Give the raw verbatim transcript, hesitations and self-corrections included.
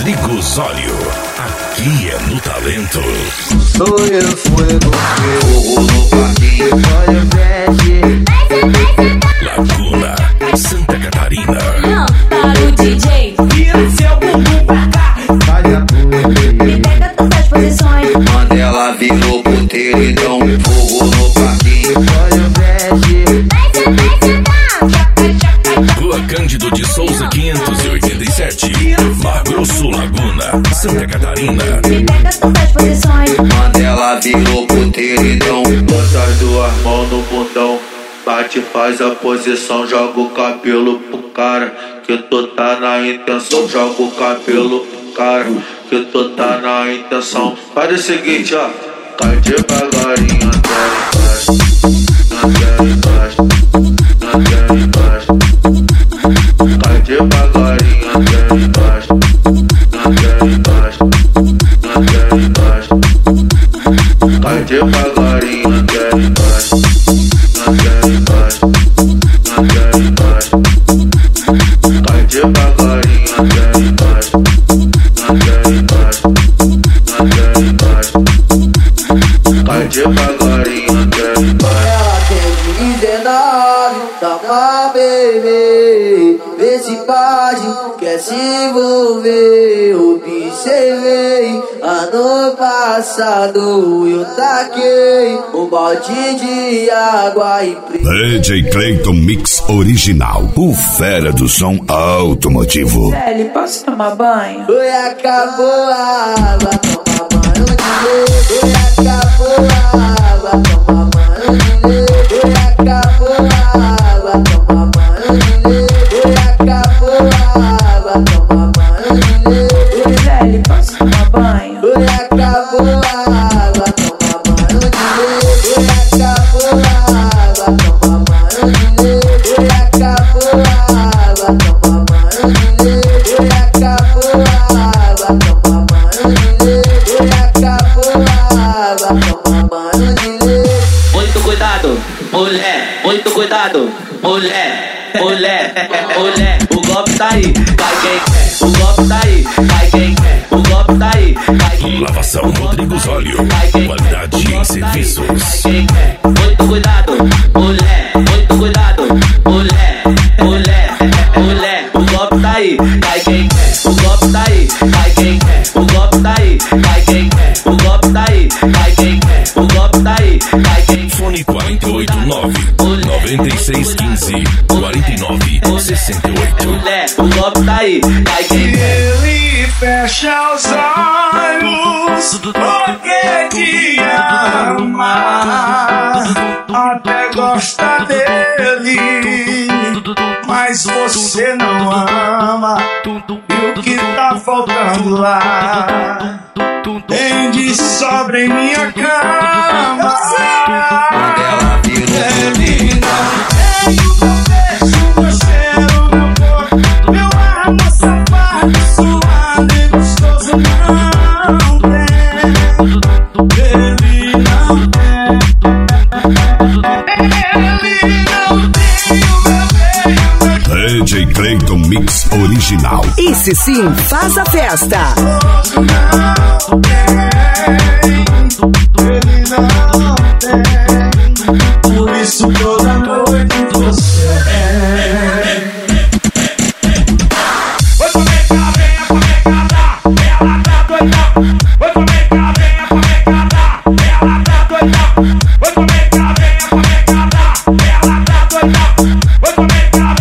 Rodrigo Osório. Aqui é no Talento. Sou eu, fuego, fogo no parquinho, olha o verde. Laguna, Santa Catarina. Não, para o D J. Vira seu bumbum pra cá. Olha a tua, Me pega todas as posições. Mandela virou puteiro, então fogo no parquinho, olha o verde. Rua Cândido de Souza quinhentos e oitenta e sete, Mar Grosso, Laguna, Santa Catarina. Me pega todas as posições. Mandela virou puteiro, então bota as duas mãos no bundão. Bate, faz a posição, joga o cabelo pro cara. Que tu tá na intenção, joga o cabelo pro cara. Que tu tá na intenção. Faz o seguinte, ó. Cai devagarinho até embaixo, até embaixo, até embaixo. Cai devagarinho até embaixo, até embaixo, até embaixo. Cai devagarinho até embaixo, até embaixo, até embaixo. Cai devagarinho até embaixo, até embaixo, até embaixo. Cai devagarinho até embaixo. Ela tem dezenove, dá pra beber. Vê se pode, quer se envolver. Observei, ano passado eu taquei um balde de água e D J Clayton Mix Original, o fera do som automotivo. Velho, posso tomar banho? Oi, acabou a água, toma banho de leite. Oi, acabou a água, toma banho de leite. Oi, acabou a água, toma banho de leite. Oi, acabou a água, toma banho de leite. Velho, posso tomar banho? Oi, acabou a água, toma banho de leite. Oi, acabou a água, toma banho de leite. Oi, acabou a água, toma banho de leite. Oi, acabou a água, toma banho de leite. Oi, acabou a água, toma banho de leite. Muito cuidado, mulher, muito cuidado, mulher, mulher, mulher. O golpe tá aí, cai quem quer. O golpe tá aí, cai quem quer. O golpe tá aí, cai quem quer. Lavação Rodrigo Osório. Qualidade em serviços. Muito cuidado, mulher, muito cuidado, mulher, mulher, mulher. O golpe tá aí, cai quem quer. O golpe tá aí, cai quem quer. O golpe tá aí, cai quem quer. O golpe tá aí, cai quem quer. O golpe tá aí, cai quem quer. Fone quatro oito nove, nove seis um cinco, quatro nove seis oito. Mulher, o golpe tá aí, cai quem quer. Ele fecha os olhos porque te ama, até gosta dele, mas você não ama. E o que tá faltando lá tem de sobra em minha cama. Mandela virou Ele não tem o meu beijo, meu cheiro, meu corpo, meu amor safado, suado e gostoso. Não tem, ele não tem, ele não tem o meu beijo, meu D J Clayton Mix Original. Esse sim faz a festa. gostoso. Não tem, ele não tem, por isso toda noite você é. Oi, como é que ela vem, como é que ela tá? Ela tá doidão. Oi, como é que ela vem, como é que ela tá? Ela tá doidão. Oi, como é que ela vem, como é que ela tá? Ela tá doidão. Oi, como é que ela